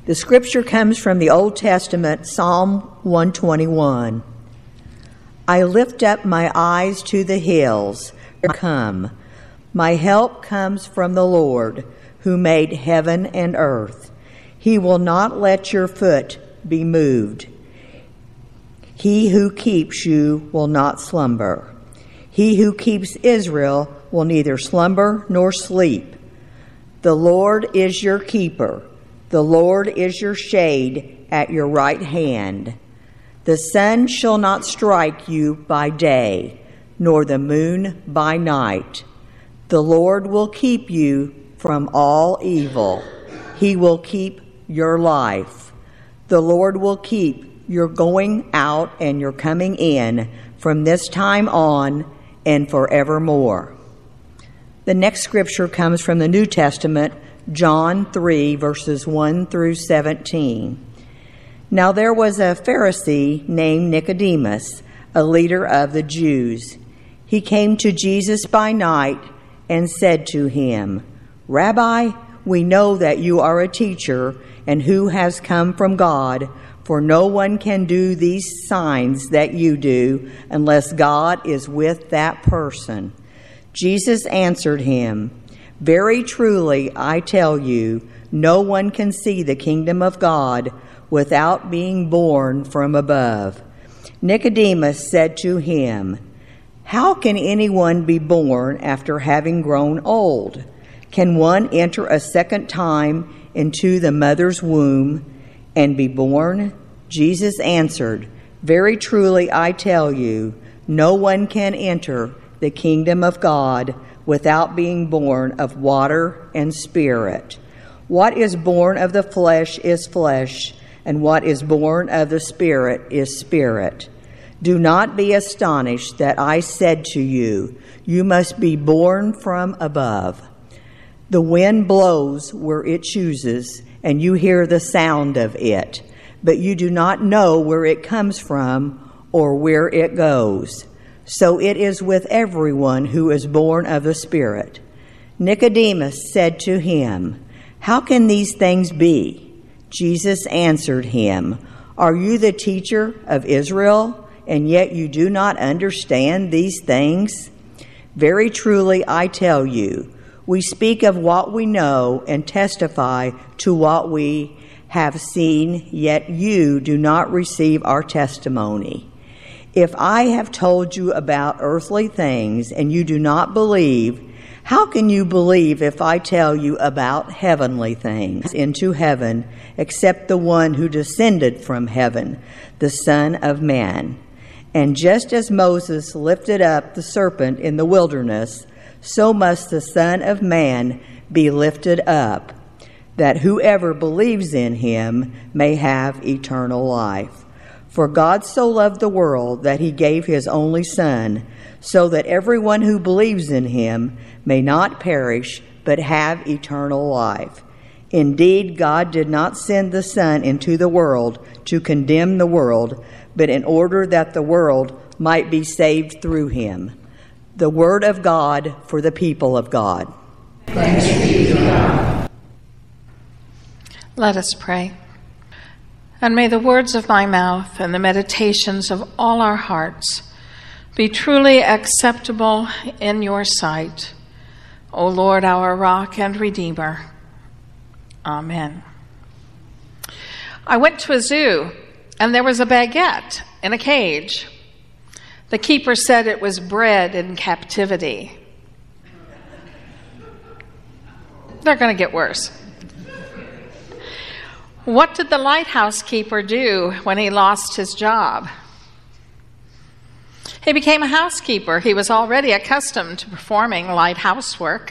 The scripture comes from the Old Testament, Psalm 121. I lift up my eyes to the hills. Come. My help comes from the Lord, who made heaven and earth. He will not let your foot be moved. He who keeps you will not slumber. He who keeps Israel will neither slumber nor sleep. The Lord is your keeper. The Lord is your shade at your right hand. The sun shall not strike you by day, nor the moon by night. The Lord will keep you from all evil. He will keep your life. The Lord will keep your going out and your coming in from this time on and forevermore. The next scripture comes from the New Testament, John 3, verses 1 through 17. Now there was a Pharisee named Nicodemus, a leader of the Jews. He came to Jesus by night and said to him, Rabbi, we know that you are a teacher and who has come from God, for no one can do these signs that you do unless God is with that person. Jesus answered him, Very truly, I tell you, no one can see the kingdom of God without being born from above. Nicodemus said to him, How can anyone be born after having grown old? Can one enter a second time into the mother's womb and be born? Jesus answered, Very truly, I tell you, no one can enter the kingdom of God without being born of water and spirit. What is born of the flesh is flesh, and what is born of the Spirit is spirit. Do not be astonished that I said to you, You must be born from above. The wind blows where it chooses, and you hear the sound of it, but you do not know where it comes from or where it goes. So it is with everyone who is born of the Spirit. Nicodemus said to him, How can these things be? Jesus answered him, Are you the teacher of Israel, and yet you do not understand these things? Very truly, I tell you, we speak of what we know and testify to what we have seen, yet you do not receive our testimony. If I have told you about earthly things and you do not believe, how can you believe if I tell you about heavenly things into heaven, except the one who descended from heaven, the Son of Man? And just as Moses lifted up the serpent in the wilderness, so must the Son of Man be lifted up, that whoever believes in him may have eternal life. For God so loved the world that he gave his only Son, so that everyone who believes in him may not perish, but have eternal life. Indeed, God did not send the Son into the world to condemn the world, but in order that the world might be saved through him. The word of God for the people of God. Thanks be to God. Let us pray. And may the words of my mouth and the meditations of all our hearts be truly acceptable in your sight, O Lord, our rock and redeemer. Amen. I went to a zoo, and there was a baguette in a cage. The keeper said it was bred in captivity. They're going to get worse. What did the lighthouse keeper do when he lost his job? He became a housekeeper. He was already accustomed to performing lighthouse work.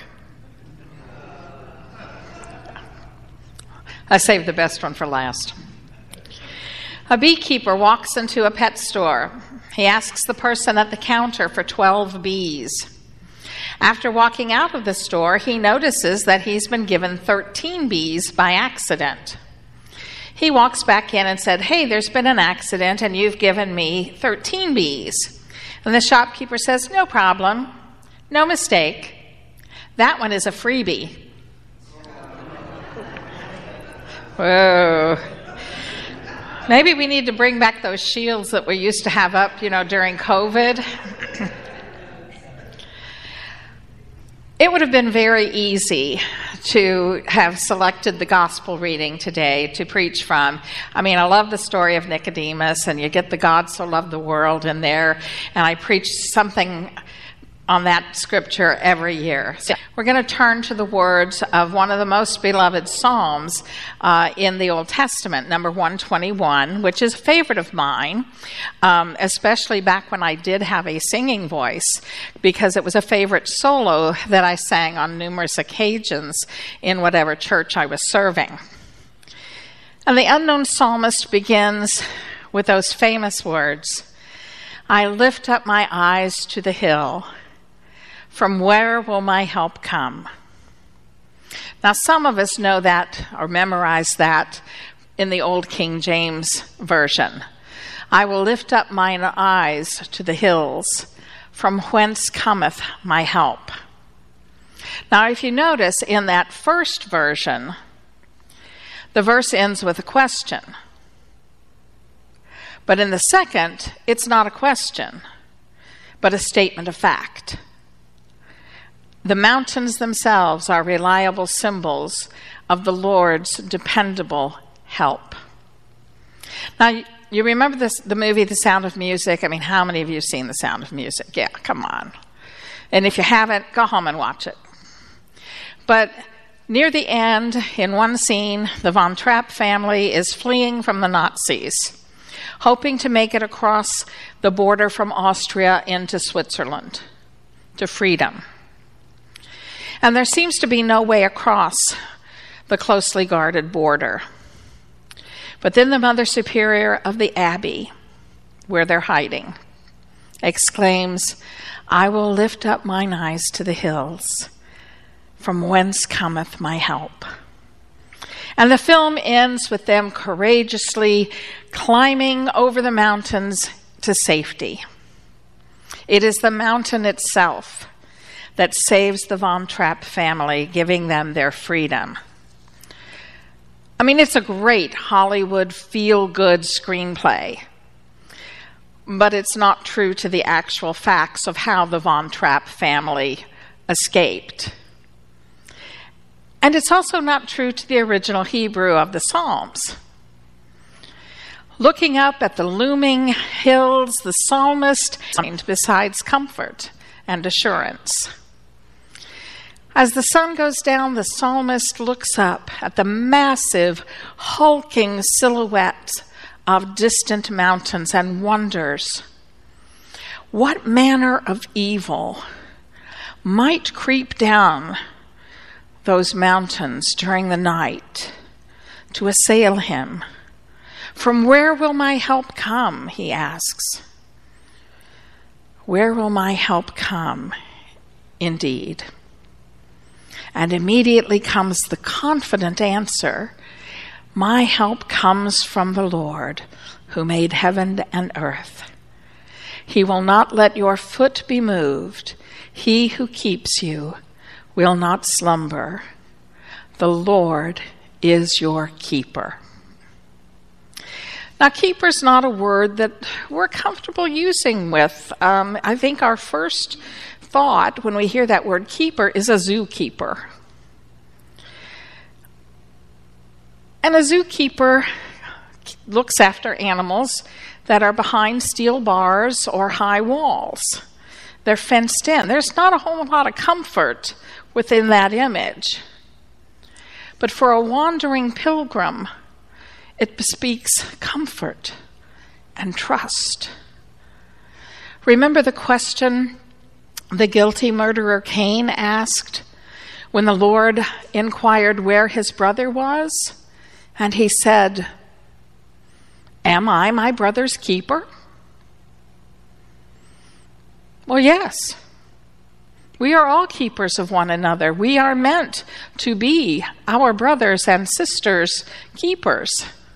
I saved the best one for last. A beekeeper walks into a pet store. He asks the person at the counter for 12 bees. After walking out of the store, he notices that he's been given 13 bees by accident. He walks back in and said, Hey, there's been an accident and you've given me 13 bees. And the shopkeeper says, No problem, no mistake. That one is a freebie. Whoa. Maybe we need to bring back those shields that we used to have up, during COVID. It would have been very easy to have selected the gospel reading today to preach from. I love the story of Nicodemus, and you get the God so loved the world in there, and I preach something on that scripture every year. So we're going to turn to the words of one of the most beloved Psalms in the Old Testament, number 121, which is a favorite of mine, especially back when I did have a singing voice, because it was a favorite solo that I sang on numerous occasions in whatever church I was serving. And the unknown psalmist begins with those famous words, "I lift up my eyes to the hill. From where will my help come?" Now, some of us know that or memorize that in the old King James Version. "I will lift up mine eyes to the hills, from whence cometh my help." Now, if you notice in that first version, the verse ends with a question. But in the second, it's not a question, but a statement of fact. The mountains themselves are reliable symbols of the Lord's dependable help. Now, you remember the movie The Sound of Music? How many of you have seen The Sound of Music? Yeah, come on. And if you haven't, go home and watch it. But near the end, in one scene, the Von Trapp family is fleeing from the Nazis, hoping to make it across the border from Austria into Switzerland, to freedom. And there seems to be no way across the closely guarded border. But then the Mother Superior of the Abbey, where they're hiding, exclaims, "I will lift up mine eyes to the hills, from whence cometh my help." And the film ends with them courageously climbing over the mountains to safety. It is the mountain itself that saves the Von Trapp family, giving them their freedom. It's a great Hollywood feel-good screenplay, but it's not true to the actual facts of how the Von Trapp family escaped. And it's also not true to the original Hebrew of the Psalms. Looking up at the looming hills, the psalmist finds besides comfort and assurance. As the sun goes down, the psalmist looks up at the massive, hulking silhouette of distant mountains and wonders, what manner of evil might creep down those mountains during the night to assail him? From where will my help come, he asks. Where will my help come, indeed? And immediately comes the confident answer, my help comes from the Lord, who made heaven and earth. He will not let your foot be moved. He who keeps you will not slumber. The Lord is your keeper. Now, keeper's not a word that we're comfortable using with. I think our first thought when we hear that word keeper is a zookeeper. And a zookeeper looks after animals that are behind steel bars or high walls. They're fenced in. There's not a whole lot of comfort within that image. But for a wandering pilgrim, it bespeaks comfort and trust. Remember the question the guilty murderer Cain asked when the Lord inquired where his brother was? And he said, "Am I my brother's keeper?" Well, yes. We are all keepers of one another. We are meant to be our brothers and sisters' keepers.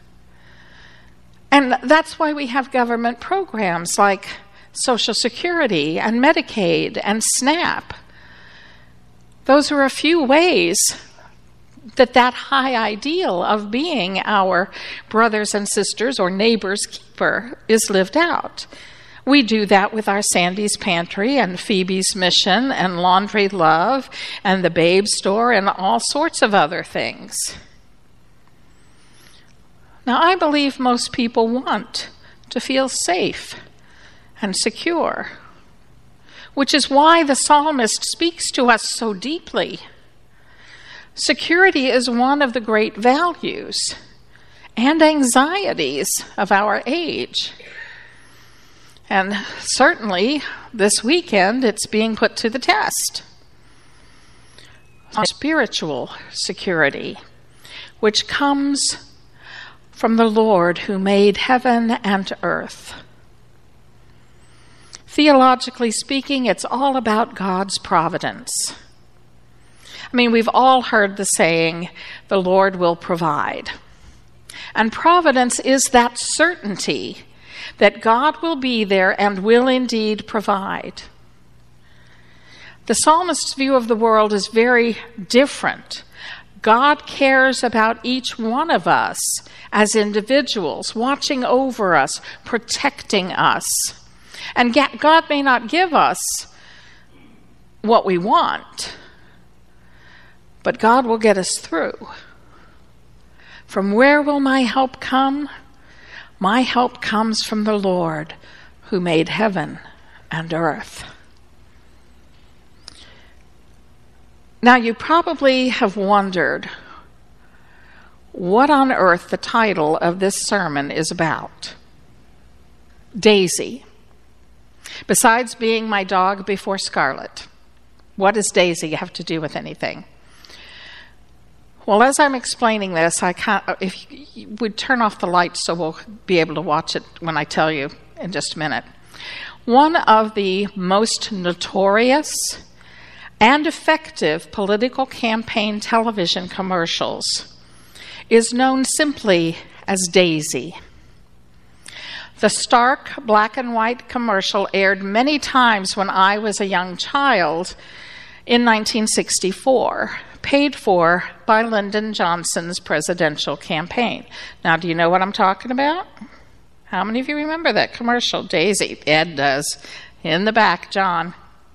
And that's why we have government programs like Social Security and Medicaid and SNAP. Those are a few ways that high ideal of being our brothers and sisters or neighbors' keeper is lived out. We do that with our Sandy's Pantry and Phoebe's Mission and Laundry Love and the Babe Store and all sorts of other things. Now, I believe most people want to feel safe and secure, which is why the psalmist speaks to us so deeply. Security is one of the great values and anxieties of our age. And certainly, this weekend, it's being put to the test. Spiritual security, which comes from the Lord who made heaven and earth. Theologically speaking, it's all about God's providence. I mean, we've all heard the saying, the Lord will provide. And providence is that certainty that God will be there and will indeed provide. The psalmist's view of the world is very different. God cares about each one of us as individuals, watching over us, protecting us. And God may not give us what we want, but God will get us through. From where will my help come? My help comes from the Lord who made heaven and earth. Now, you probably have wondered what on earth the title of this sermon is about. Daisy. Besides being my dog before Scarlet, what does Daisy have to do with anything? Well, as I'm explaining this, if you would turn off the lights so we'll be able to watch it when I tell you in just a minute. One of the most notorious and effective political campaign television commercials is known simply as Daisy. The stark black and white commercial aired many times when I was a young child in 1964, paid for by Lyndon Johnson's presidential campaign. Now, do you know what I'm talking about? How many of you remember that commercial? Daisy. Ed does. In the back, John.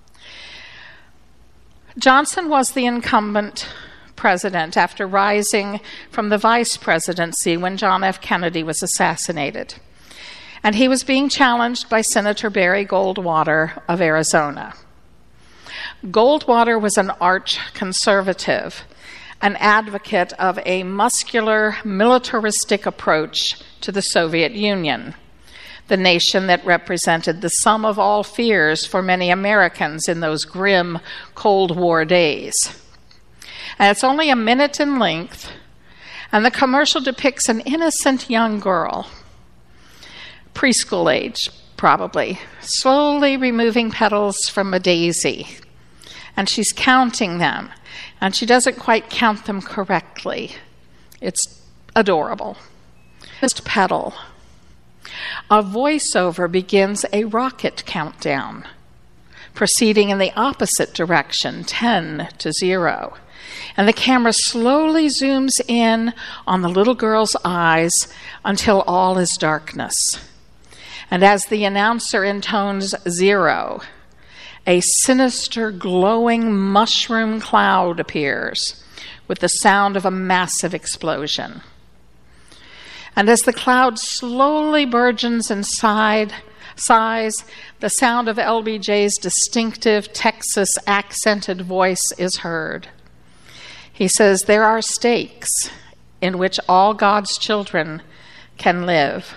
Johnson was the incumbent president after rising from the vice presidency when John F. Kennedy was assassinated. And he was being challenged by Senator Barry Goldwater of Arizona. Goldwater was an arch conservative, an advocate of a muscular, militaristic approach to the Soviet Union, the nation that represented the sum of all fears for many Americans in those grim Cold War days. And it's only a minute in length, and the commercial depicts an innocent young girl, preschool age probably, slowly removing petals from a daisy. And she's counting them, and she doesn't quite count them correctly. It's adorable. First petal. A voiceover begins a rocket countdown, proceeding in the opposite direction, 10 to 0. And the camera slowly zooms in on the little girl's eyes until all is darkness. And as the announcer intones 0, a sinister, glowing mushroom cloud appears with the sound of a massive explosion. And as the cloud slowly burgeons in size, the sound of LBJ's distinctive Texas accented voice is heard. He says, "There are stakes in which all God's children can live,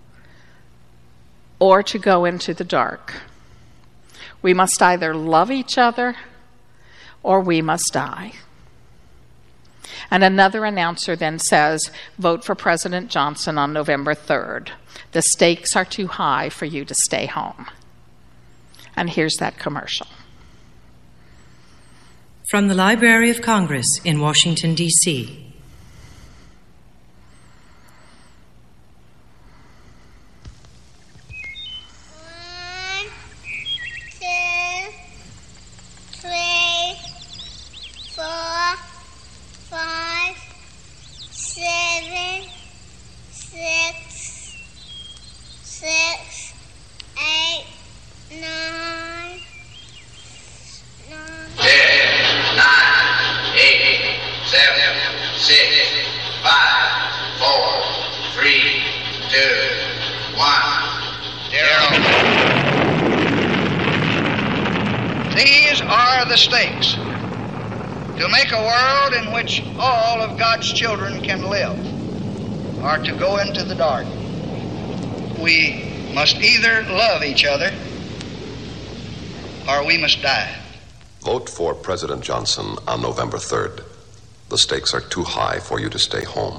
or to go into the dark. We must either love each other or we must die." And another announcer then says, "Vote for President Johnson on November 3rd. The stakes are too high for you to stay home." And here's that commercial. From the Library of Congress in Washington, D.C. Three, 4, 5, 6, 8, 9, 10, 9, 8, 7, 6, 5, 4, 3, 2, 1, 0. These are the stakes. To make a world in which all of God's children can live, or to go into the dark, we must either love each other or we must die. Vote for President Johnson on November 3rd. The stakes are too high for you to stay home.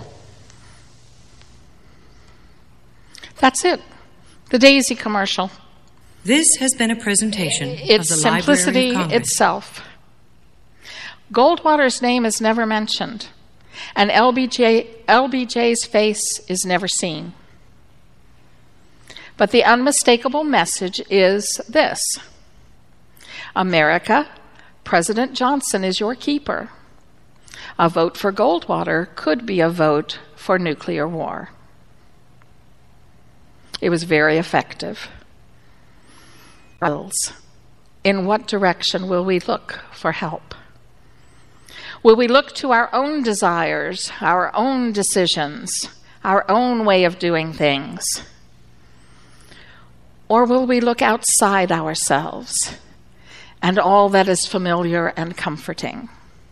That's it. The Daisy commercial. This has been a presentation It's of the Library simplicity of Congress. itself. Goldwater's name is never mentioned, and LBJ's face is never seen. But the unmistakable message is this: America, President Johnson is your keeper. A vote for Goldwater could be a vote for nuclear war. It was very effective. In what direction will we look for help? Will we look to our own desires, our own decisions, our own way of doing things? Or will we look outside ourselves and all that is familiar and comforting?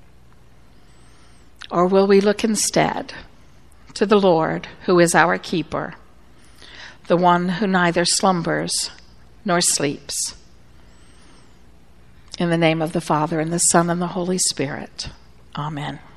Or will we look instead to the Lord, who is our keeper, the one who neither slumbers nor sleeps? In the name of the Father, and the Son, and the Holy Spirit. Amen.